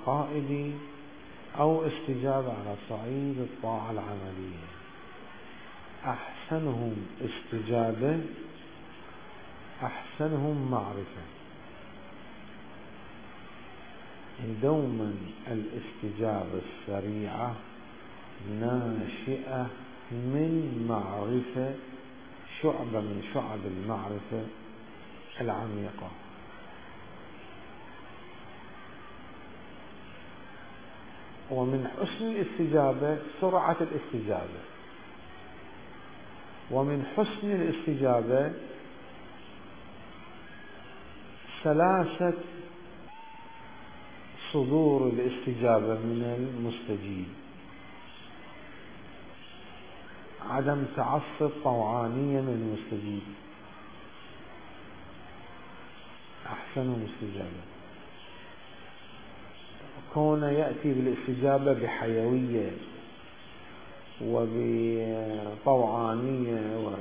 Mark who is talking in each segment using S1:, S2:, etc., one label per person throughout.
S1: العقائد أو استجابة على صعيد الطاعة العملية. أحسنهم استجابة أحسنهم معرفة. دوما الاستجابة السريعة ناشئة من معرفة، شعبة من شعب المعرفة العميقة. ومن حسن الاستجابة سرعة الاستجابة، ومن حسن الاستجابة سلاسة صدور الاستجابة من المستجيب، عدم تعصب طوعانية من المستجيب. أحسنهم استجابة، كون يأتي بالاستجابة بحيوية وبطوعانية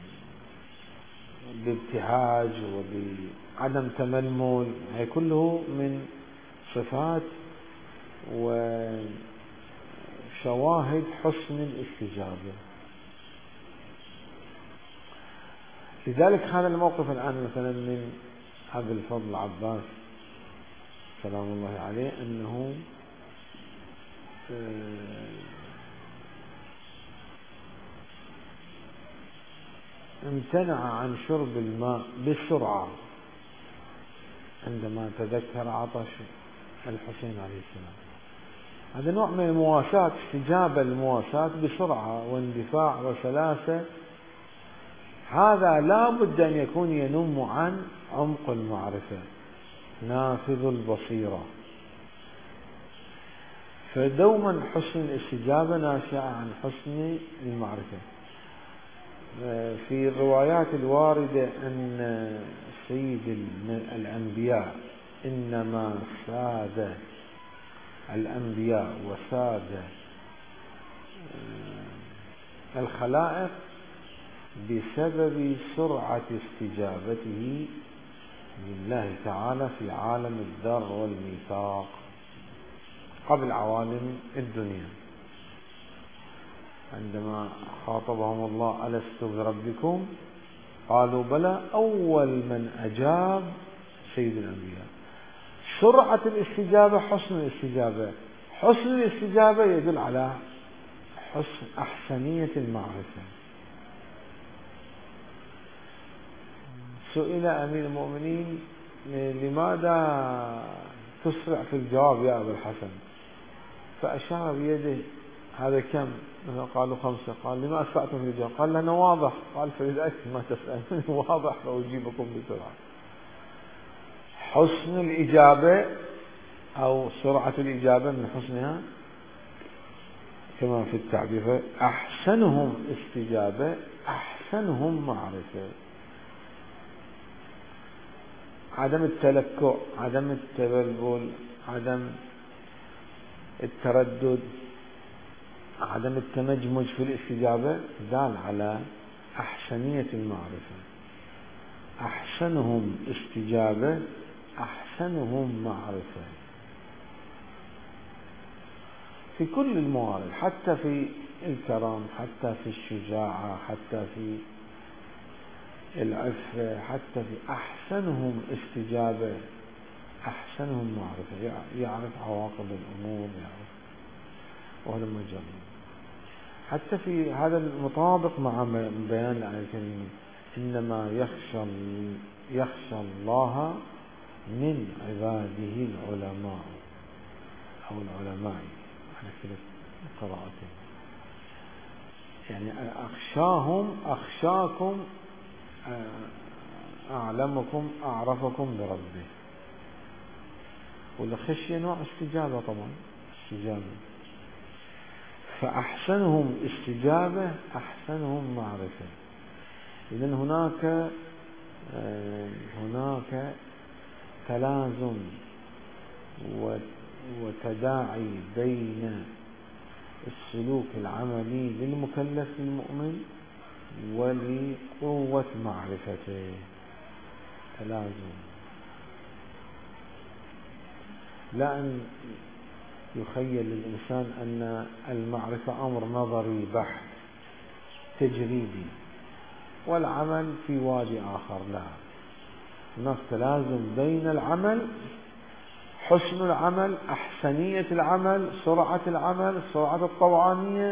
S1: وبابتهاج وبعدم تململ، هي كله من صفات وشواهد حسن الاستجابة. لذلك هذا الموقف الآن مثلا من أبي الفضل عباس سلام الله عليه، أنه امتنع عن شرب الماء بسرعة عندما تذكر عطش الحسين عليه السلام. هذا نوع من المواساة، استجابة المواساة بسرعة واندفاع وسلاسة. هذا لا بد أن يكون ينم عن عمق المعرفة، نافذ البصيرة. فدوما حسن الاستجابة ناشئة عن حسن المعرفة. في الروايات الواردة أن سيد الأنبياء إنما ساد الأنبياء وساد الخلائق بسبب سرعة استجابته لله تعالى في عالم الذر والميثاق قبل عوالم الدنيا. عندما خاطبهم الله ألست بربكم قالوا بلى، أول من أجاب سيد الأنبياء. سرعة الاستجابة حسن الاستجابة، حسن الاستجابة يدل على حسن أحسنية المعرفة. سئل أمير المؤمنين لماذا تسرع في الجواب يا أبا الحسن؟ فأشار بيده هذا كم؟ قالوا 5. قال لما أسرعتم في الجواب؟ قال لأنه واضح. قال فلذلك ما تسألني واضح فأجيبكم بسرعة. حسن الإجابة أو سرعة الإجابة من حسنها كما في التعبير أحسنهم استجابة أحسنهم معرفة. عدم التلكؤ، عدم التبلبل، عدم التردد، عدم التمجمج في الاستجابة دال على أحسنية المعرفة. أحسنهم استجابة أحسنهم معرفة في كل الموارد، حتى في الكرم، حتى في الشجاعة، حتى في العفة، حتى في أحسنهم استجابة أحسنهم معرفة. يعرف عواقب الأمور، يعرف وهلم جرا. حتى في هذا المطابق مع بيان الآية الكريمة إنما يخشى الله من عباده العلماء أو العلماء على كلا قراءتين. يعني أخشاكم أعلمكم أعرفكم بربه. والخشية نوع استجابة طبعا، استجابة. فأحسنهم استجابة أحسنهم معرفة. إذن هناك تلازم وتداعي بين السلوك العملي للمكلف المؤمن ولقوة معرفته، تلازم. لا أن يخيل للإنسان أن المعرفة أمر نظري بحت تجريدي والعمل في وادي آخر. لا، هناك تلازم بين العمل، حسن العمل، أحسنية العمل، سرعة العمل، السرعة الطوعانية،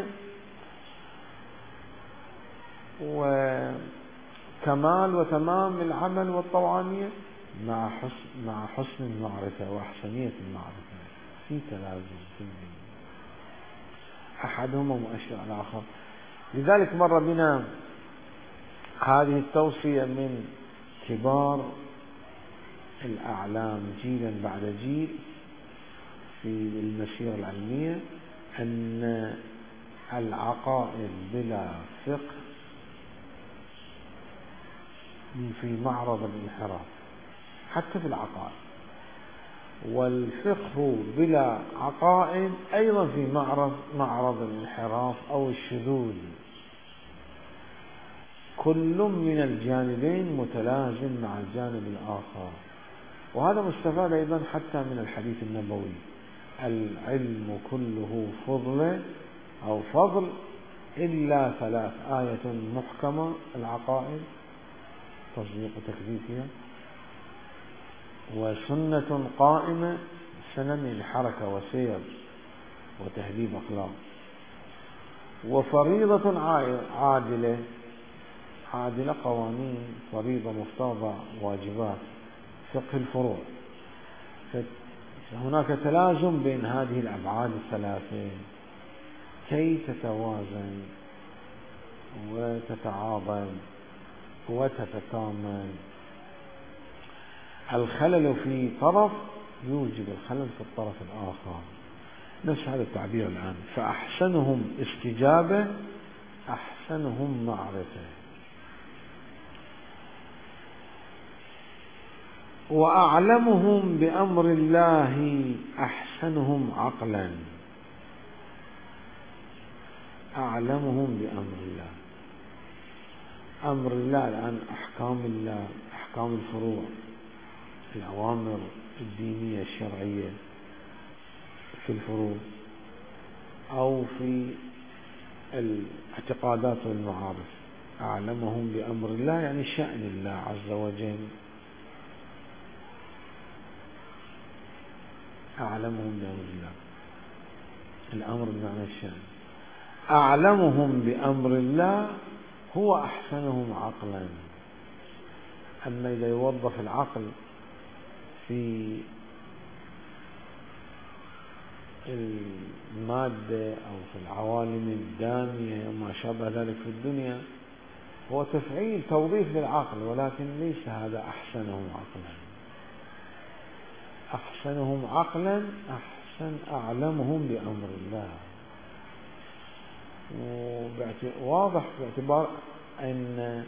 S1: وكمال وتمام العمل والطوعانية مع حسن المعرفة وأحسنية المعرفة. في تلازم في أحدهما مؤشر على الآخر. لذلك مر بنا هذه التوصية من كبار الأعلام جيلا بعد جيل في المسيرة العلمية، أن العقائد بلا فقه في معرض الانحراف حتى في العقائد، والفقه بلا عقائد أيضا في معرض الانحراف أو الشذوذ. كل من الجانبين متلازم مع الجانب الآخر، وهذا مستفاد أيضا حتى من الحديث النبوي: العلم كله فضل إلا ثلاث: آية محكمة العقائد تصديق وتكذيب فيها، وسنة قائمة سنن الحركة وسير وتهذيب أخلاق، وفريضة عادلة قوانين فريضة مفترضة واجبات فقه الفروع. فهناك تلازم بين هذه الأبعاد الثلاثة كي تتوازن وتتعاضد وتتكامل. الخلل في طرف يوجب الخلل في الطرف الآخر، نفس هذا التعبير الآن: فأحسنهم استجابة أحسنهم معرفة، وأعلمهم بأمر الله أحسنهم عقلا. أعلمهم بأمر الله، أمر الله الآن أحكام الله، أحكام الفروع، الأوامر الدينية الشرعية في الفروع أو في الاعتقادات والمعارف. أعلمهم بأمر الله يعني شأن الله عز وجل، أعلمهم بأمر الله، الأمر بمعنى الشأن. أعلمهم بأمر الله هو أحسنهم عقلا. أما إذا يوظف العقل في المادة أو في العوالم الدامية وما شابه ذلك في الدنيا، هو تفعيل توظيف للعقل، ولكن ليس هذا أحسنهم عقلا. أحسنهم عقلا أعلمهم بأمر الله. واضح باعتبار أن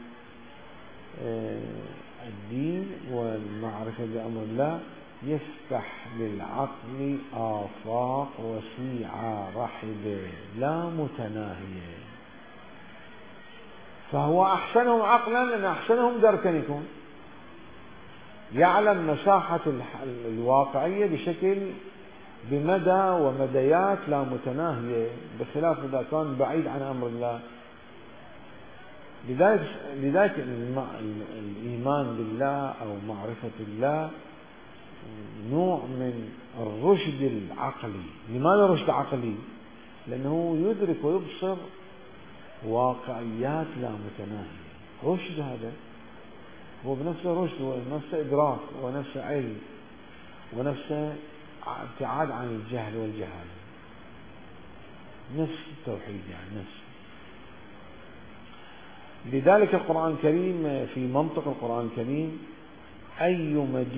S1: الدين والمعرفة بأمر الله يفتح للعقل آفاق وسيعة رحبة لا متناهية. فهو أحسنهم عقلا لأن أحسنهم دركا يكون يعلم مساحة الواقعية بمدى ومديات لا متناهية، بخلاف إذا كان بعيد عن أمر الله. لذلك الإيمان بالله أو معرفة الله نوع من الرشد العقلي. لماذا رشد عقلي؟ لأنه يدرك ويبصر واقعيات لا متناهية. رشد هذا هو بنفسه رشد، ونفسه إدراك، ونفسه علم، ونفسه ابتعاد عن الجهل والجهالة، نفس التوحيد يعني نفس. لذلك القرآن الكريم في منطق القرآن الكريم أي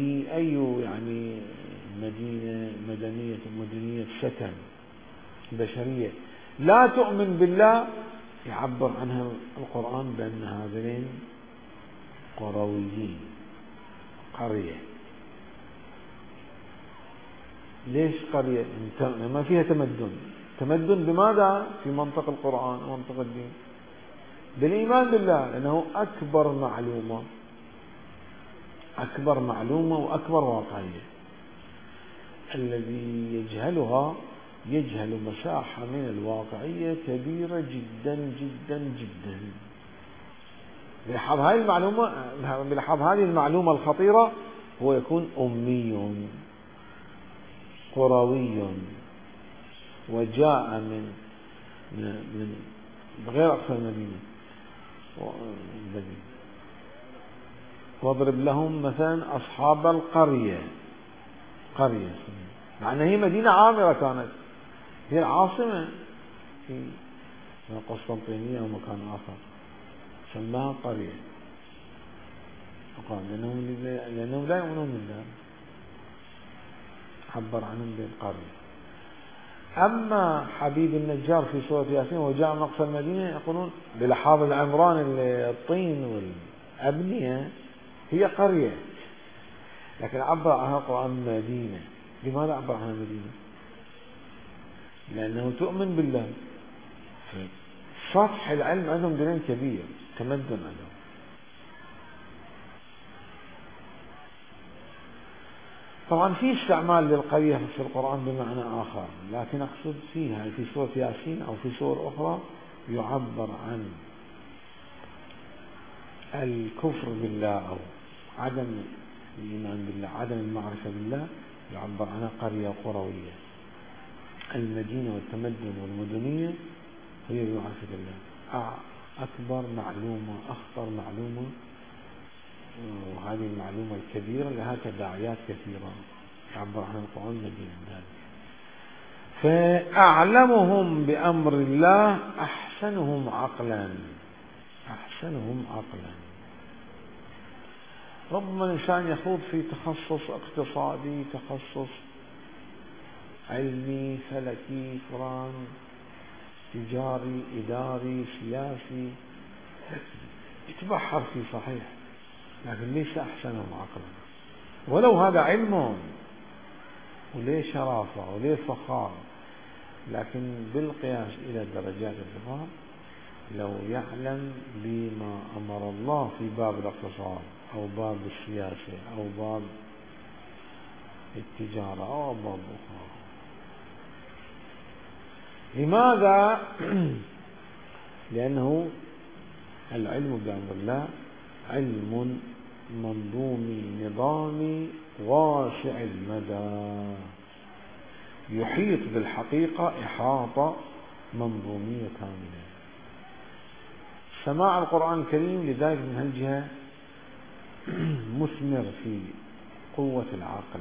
S1: مدنية سكن بشرية لا تؤمن بالله يعبر عنها القرآن بأن هذين قرويين، قرية. ليش قرية؟ ما فيها تمدن بماذا؟ في منطق القرآن ومنطق الدين بالإيمان بالله، لأنه أكبر معلومة وأكبر واقعية. الذي يجهلها يجهل مساحة من الواقعية كبيرة جدا جدا جدا. بلحظ هذه المعلومة الخطيرة هو يكون أمي قروي وجاء من غير أقصى المدينة، واضرب لهم مثلا أصحاب القرية، قرية مع أنها هي مدينة عامرة كانت، هي العاصمة في قسطنطينية أو مكان آخر، سماها قرية فقال لأنهم لا يؤمنون بالله، عبر عنهم بالقرية. أما حبيب النجار في سورة ياسين وجاء من أقصى المدينة يقولون بلحاظ العمران الطين والأبنية هي قرية، لكن عبر عنها القرآن مدينة. لماذا عبر عنها مدينة؟ لأنه تؤمن بالله. سطح العلم عندهم دليل كبير، تمدن عندهم. طبعا في استعمال للقرية في القرآن بمعنى آخر، لكن أقصد فيها في سورة ياسين أو في سور أخرى يعبر عن الكفر بالله أو عدم الإيمان بالله، عدم المعرفة بالله، يعبر عنها قرية قروية. المدينة والتمدن والمدنية هي بمعرفة الله. أكبر معلومة، أخطر معلومة، وهذه المعلومة الكبيرة لها تداعيات كثيرة يعبر عنها القرآن مدينة ذلك. فأعلمهم بأمر الله أحسنهم عقلا، أحسنهم عقلا. ربما الإنسان يخوض في تخصص اقتصادي، تخصص علمي، فلكي، فلان، تجاري، إداري، سياسي، يتبحر فيه صحيح، لكن ليس أحسنهم عقلا. ولو هذا علم وليه شرافة وليه فخار، لكن بالقياس إلى درجات الفخار لو يعلم بما أمر الله في باب الاقتصاد أو باب السياسة أو باب التجارة أو باب أخرى. لماذا؟ لأنه العلم بأمر الله علم منظومي نظامي واسع المدى، يحيط بالحقيقة إحاطة منظومية كاملة. سماع القرآن الكريم لذلك من هالجهة مثمر في قوة العقل،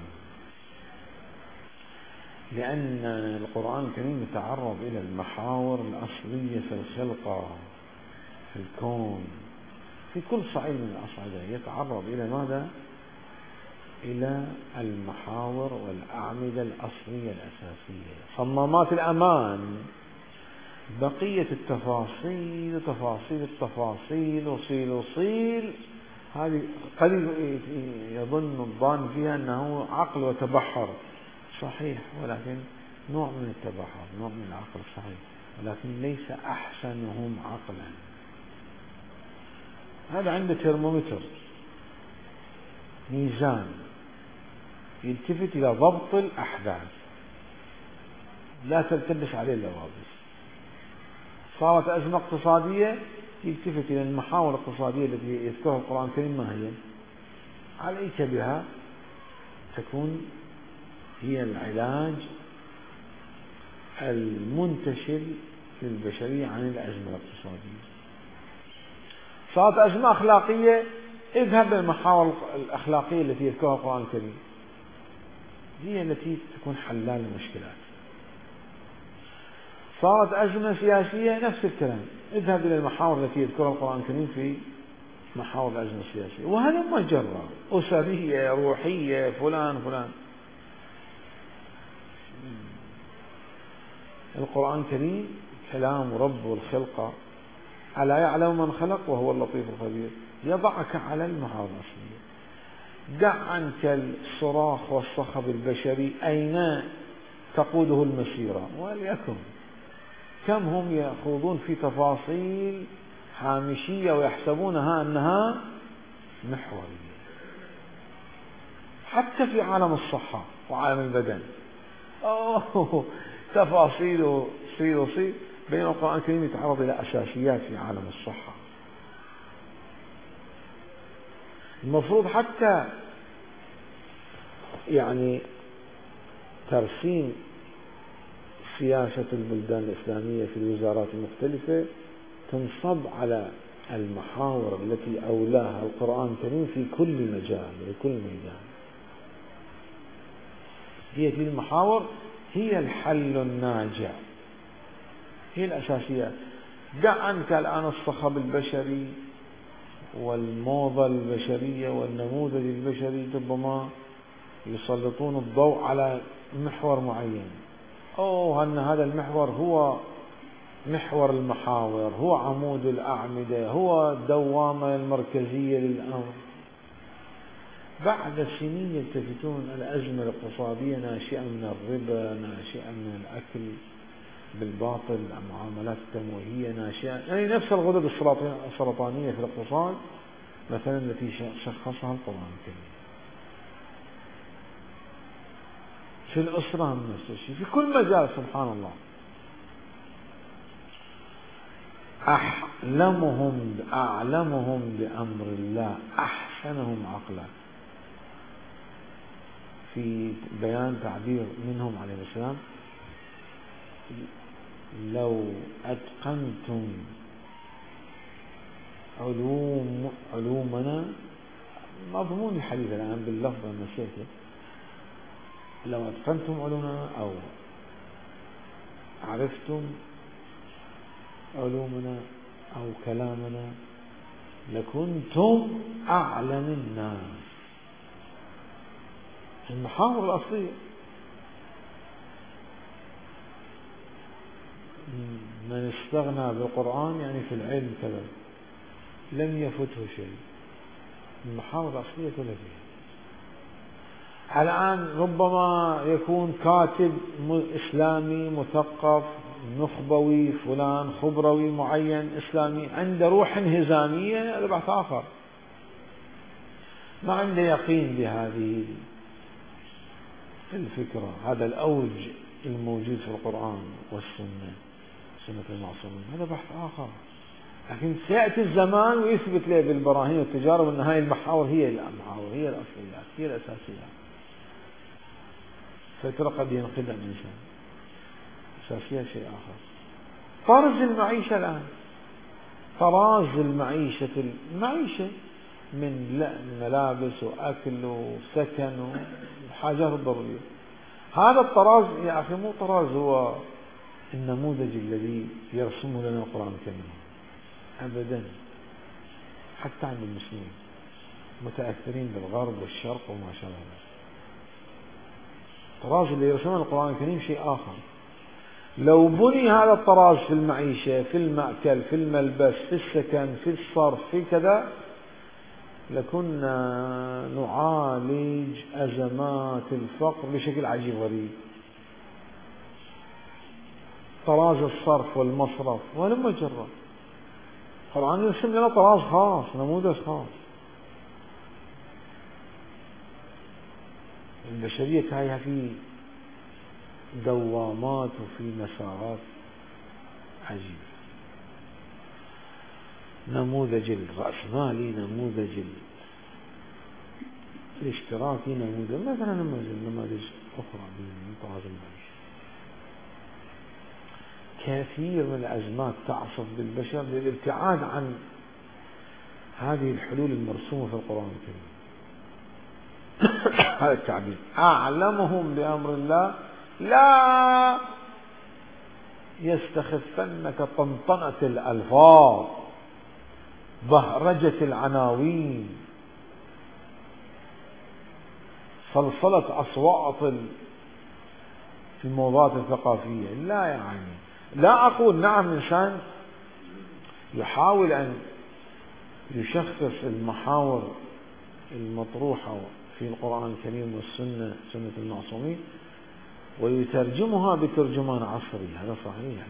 S1: لأن القرآن الكريم يتعرض إلى المحاور الأصلية في الخلقة، في الكون، في كل صعيد من الأصعدة يتعرض إلى ماذا؟ إلى المحاور والأعمدة الأصلية الأساسية، صمامات الأمان. بقية التفاصيل، تفاصيل التفاصيل، وصيل هذه قد يظن الظان فيها أنه عقل وتبحر، صحيح، ولكن نوع من التبحر، نوع من العقل صحيح، ولكن ليس أحسنهم عقلا. هذا عنده ترمومتر، ميزان يلتفت إلى ضبط الأحداث، لا تلتبس عليه اللوابس. صارت أزمة اقتصادية يلتفت إلى المحاور الاقتصادية التي يذكرها القرآن الكريم، ما هي؟ عليك بها تكون هي العلاج المنتشر في البشرية عن الأزمة الاقتصادية. صارت أزمة أخلاقية، اذهب للمحاور الأخلاقية التي يذكرها القرآن الكريم، هي التي تكون حلال المشكلات. صارت أزمة سياسية، نفس الكلام، اذهب إلى المحاور التي يذكرها القرآن الكريم في محاور الأزمة السياسية. وهذا مجرى أسرية، روحية، فلان. القرآن الكريم كلام رب الخلق، ألا يعلم من خلق وهو اللطيف الخبير، يضعك على المحاور الأصلية. دع عنك الصراخ والصخب البشري، أين تقوده المسيرة؟ وليكن كم هم يخوضون في تفاصيل هامشية ويحسبونها أنها محورية، حتى في عالم الصحة وعالم البدن. أوه تفاصيل وصيل، بينما القرآن الكريم يتعرض إلى أساسيات في عالم الصحة. المفروض حتى يعني ترسيم سياسة البلدان الإسلامية في الوزارات المختلفة تنصب على المحاور التي أولاها القرآن الكريم في كل مجال وكل ميدان. هي المحاور هي الحل الناجع، هي الأساسيات. دع عنك الآن الصخب البشري والموضة البشرية والنموذج البشري، ربما يسلطون الضوء على محور معين، أن هذا المحور هو محور المحاور، هو عمود الأعمدة، هو الدوامة المركزية للأمر. بعد سنين يلتفتون الأزمة الاقتصادية ناشئة من الربا، ناشئة من الأكل بالباطل، المعاملات التمويهية ناشئة، يعني نفس الغدد السرطانية في الاقتصاد مثلا التي شخصها القرآن الكريم. في الأسرة نفس الشيء، في كل مجال سبحان الله. أعلمهم بأمر الله أحسنهم عقلا، في بيان تعبير منهم عليه السلام: لو أتقنتم علومنا، مضمون الحديث الآن باللفظ نسيته، لو أتقنتم علومنا أو عرفتم علومنا أو كلامنا لكنتم أعلم الناس. المحاور الأصلية، من استغنى بالقرآن يعني في العلم كذا، لم يفته شيء. المحاور الأصلية كلها فيها. الآن ربما يكون كاتب إسلامي مثقف نخبوي فلان خبروي معين إسلامي عنده روح انهزامية، هذا بحث آخر، ما عنده يقين بهذه الفكرة، هذا الأوج الموجود في القرآن والسنة، سنة المعصومين، هذا بحث آخر. لكن سيأتي الزمان ويثبت له بالبراهين والتجارب أن هذه المحاور هي المحاور، هي الأصليات، هي الأساسيات. فترة قد ينقدها الإنسان، أساسيات شيء آخر. طرز المعيشة الآن، طراز المعيشة من ملابس وأكل وسكن وحاجات الضرورية. هذا الطراز يا أخي مو طراز هو النموذج الذي يرسمه لنا القرآن الكريم أبدا. حتى عند المسلمين متأثرين بالغرب والشرق وما شابه ذلك، الطراز اللي يرسمه القرآن الكريم شيء آخر. لو بني هذا الطراز في المعيشة، في المأكل، في الملبس، في السكن، في الصرف، في كذا، لكنا نعالج أزمات الفقر بشكل عجيب غريب. طراز الصرف والمصرف ولما جرى القرآن يرسم لنا طراز خاص، نموذج خاص. البشرية تايهة في دوامات وفي مسارات عجيبة. نموذج الرأسمالي، نموذج الاشتراكي، مثلا نماذج أخرى من طراز المعيشة. كثير من الأزمات تعصف بالبشر للابتعاد عن هذه الحلول المرسومة في القرآن الكريم. هذا التعبير أعلمهم بأمر الله لا يستخفنك طنطنة الألفاظ، بهرجة العناوين، صلصلة أصوات في الموضوعات الثقافية. لا يعني لا أقول نعم إنسان يحاول أن يشخص المحاور المطروحة في القرآن الكريم والسنة، سنة المعصومين، ويترجمها بترجمان عصري، هذا صحيح،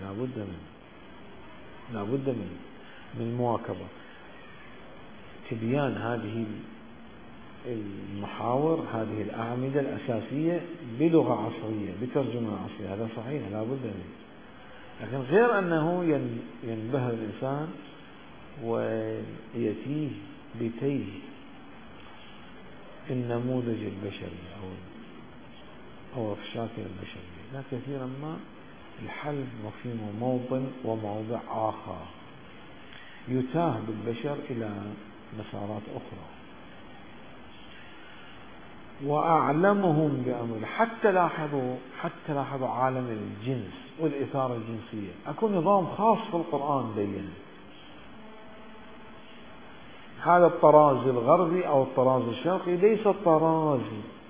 S1: لا بد من المواكبة، تبيان هذه المحاور، هذه الأعمدة الأساسية بلغة عصرية بترجمة عصرية، هذا صحيح لا بد منه. لكن غير أنه ينبهر الإنسان ويتيه بتيه النموذج البشري أو الشاكل البشري، لا كثيرا ما الحل في موطن وموضع آخر يتاه بالبشر إلى مسارات أخرى. وأعلمهم بأمر، حتى لاحظوا عالم الجنس والإثارة الجنسية، أكو نظام خاص في القرآن بينه. هذا الطراز الغربي أو الطراز الشرقي ليس الطراز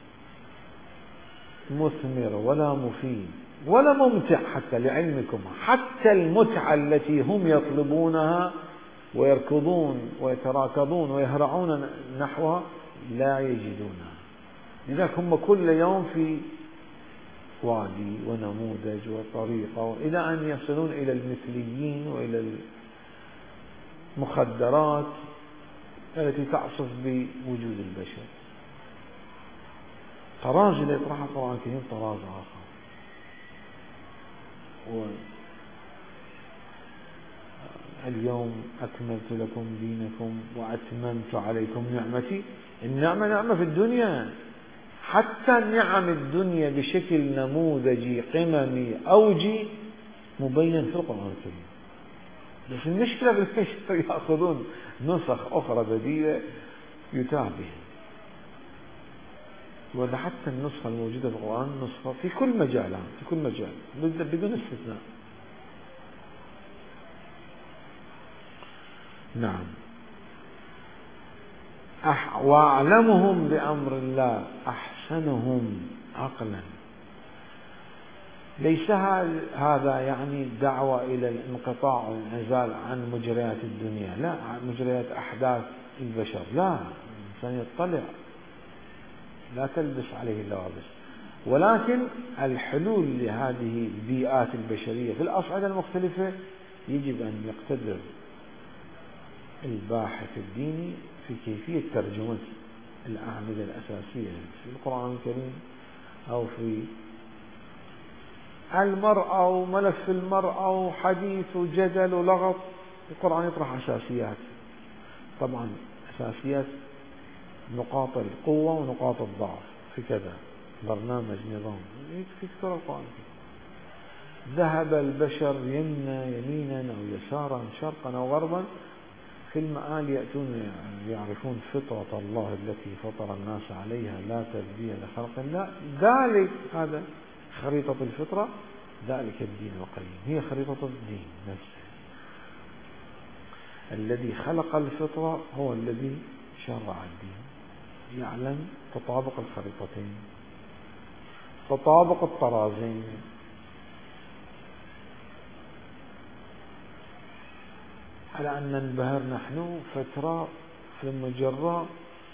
S1: مثمر ولا مفيد ولا ممتع، حتى لعلمكم حتى المتعة التي هم يطلبونها ويركضون ويتراكضون ويهرعون نحوها لا يجدونها. لذلك هم كل يوم في وادي ونموذج وطريقة، إلى أن يصلون إلى المثليين وإلى المخدرات التي تعصف بوجود البشر. طراز اللي يطرحه القرآن الكريم طراز آخر. اليوم أكملت لكم دينكم وأتممت عليكم نعمتي. النعمة نعمة في الدنيا، حتى نعم الدنيا بشكل نموذجي قممي أوجي مبين في القرآن الكريم. بس المشكلة بالبشر يأخذون نسخ أخرى بديلة يتاه بها. ولا حتى النسخة الموجودة في القرآن نسخة في كل مجال، بدون استثناء. نعم. وأعلمهم بأمر الله أحسنهم عقلا. ليس هذا يعني دعوة إلى الانقطاع والانعزال عن مجريات الدنيا، لا، عن مجريات أحداث البشر، لا، الإنسان يطلع، لا تلبس عليه اللوابس. ولكن الحلول لهذه البيئات البشرية في الأصعدة المختلفة يجب أن يقتدر الباحث الديني في كيفية ترجمة الأعمدة الأساسية في القرآن الكريم أو في المرأة وملف المرأة وحديث وجدل ولغط. القرآن يطرح أساسيات، طبعا أساسيات نقاط القوة ونقاط الضعف في كذا برنامج نظام في كتاب القرآن. ذهب البشر يمينا أو يسارا شرقا أو غربا، في المآل يأتون يعرفون فطرة الله التي فطر الناس عليها لا تبديل لخلق الله. ذلك هذا خريطة الفطرة، ذلك الدين القيم، هي خريطة الدين نفسه. الذي خلق الفطرة هو الذي شرع الدين، يعلم تطابق الخريطتين، تطابق الطرازين. على أن ننبهر نحن فترة ثم جرة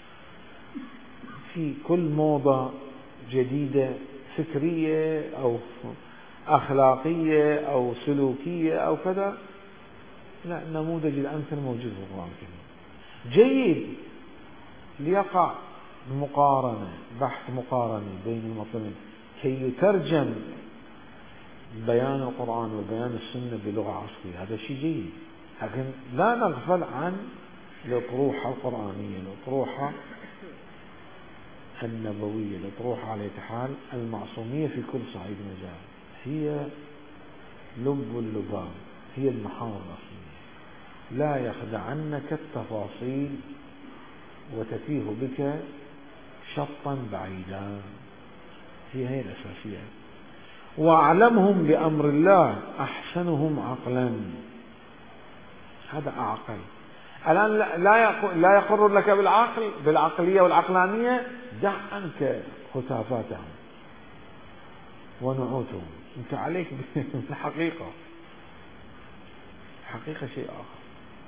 S1: في كل موضة جديدة فكرية أو أخلاقية أو سلوكية أو كذا، لا، النموذج الأمثل موجود في القرآن الكريم. جيد ليقع مقارنة، بحث مقارنة بين المطلبين كي يترجم بيان القرآن وبيان السنة بلغة عصرية، هذا شيء جيد. لكن لا نغفل عن الأطروحة القرآنية، الأطروحة النبوية، الأطروحة على حال المعصومية في كل صعيد مجال، هي لب اللباب، هي المحاور الأصلية. لا يخدعنك التفاصيل وتتيه بك شطا بعيدا، هي الأساسية. وأعلمهم بأمر الله أحسنهم عقلا. هذا أعقل. الآن لا يقر لك بالعقلية والعقلانية، دع عنك خسافاتهم ونعوتهم، أنت عليك بالحقيقة. الحقيقة شيء آخر.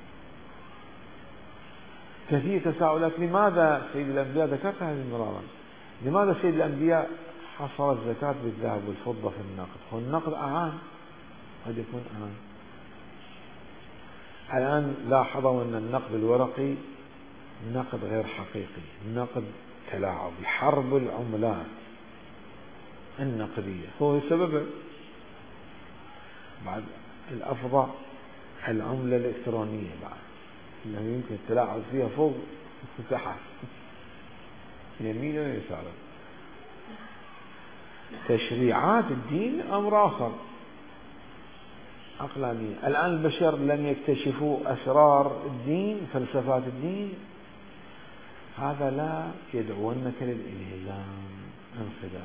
S1: كثير تساؤلات، لماذا سيد الأنبياء، ذكرت هذه مرارا، لماذا سيد الأنبياء حصر الزكاة بالذهب والفضة في النقد؟ هو النقد أعان، قد يكون أعان. الآن لاحظوا أن النقد الورقي نقد غير حقيقي، نقد تلاعب، حرب العملات النقدية هو سبب. بعد الأفظع العملة الإلكترونية، بعد إنه يمكن التلاعب فيها فوق وتحت، يمين ويسار. تشريعات الدين أمر آخر، عقلانية. الآن البشر لم يكتشفوا أسرار الدين، فلسفات الدين، هذا لا يدعونك للإلزام، انخداع.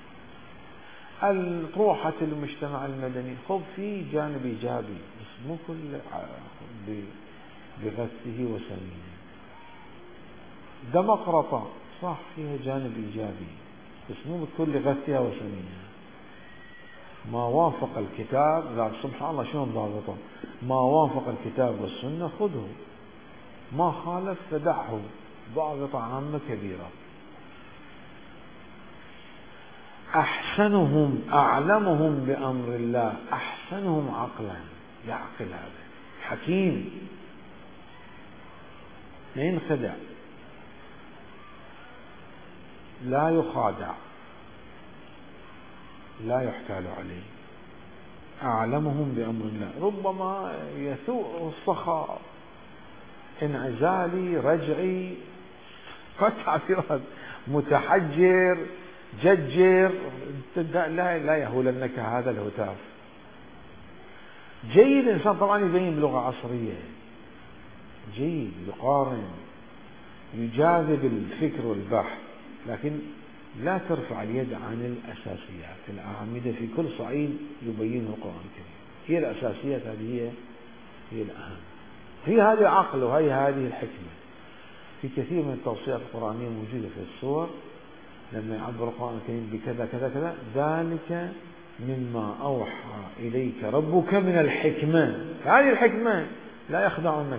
S1: روحة المجتمع المدني، خذ فيه جانب إيجابي، بس مو كل بغثه وسمينه. ديمقراطة صح فيها جانب إيجابي، بس مو بكل غثها وسمينها. ما وافق الكتاب، لا سبحان الله شلون ضابطه، ما وافق الكتاب والسنة خذه، ما خالف فدعه، ضابطة عامة كبيرة. أحسنهم أعلمهم بأمر الله، أحسنهم عقلا، يعقل، هذا حكيم، لا ينخدع، لا يخادع، لا يحتال عليه. أعلمهم بأمر الله، ربما يثور الصخر، انعزالي، رجعي، والتعبيرات، متحجر، ججر، لا يهولنك هذا الهتاف. جيد الإنسان طبعا يبين بلغة عصرية، جيد، يقارن، يجاذب الفكر والبحث، لكن لا ترفع اليد عن الأساسيات الأعمدة في كل صعيد يبينه القرآن الكريم. هي الأساسيات، هذه هي الأهم، هي هذه العقل، وهي هذه الحكمة. في كثير من التوصيات القرآنية موجودة في السور، لما يعبر القرآن الكريم بكذا كذا كذا، ذلك مما أوحى إليك ربك من الحكمة، هذه الحكمة، لا يخدعنك.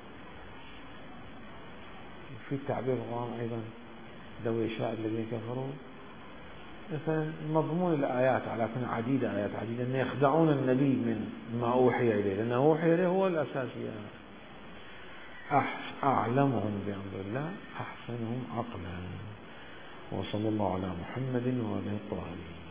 S1: في تعبير القرآن أيضا، لو يشاء الذين كفروا، مثلا مضمون الآيات على كل عديدة، آيات عديدة، أن يخدعون النبي من ما أوحي إليه، لأنه أوحي إليه هو الأساسيات. أعلمهم بأمر الله، أحسنهم عقلا. وصلى الله على محمد وآله الطاهرين.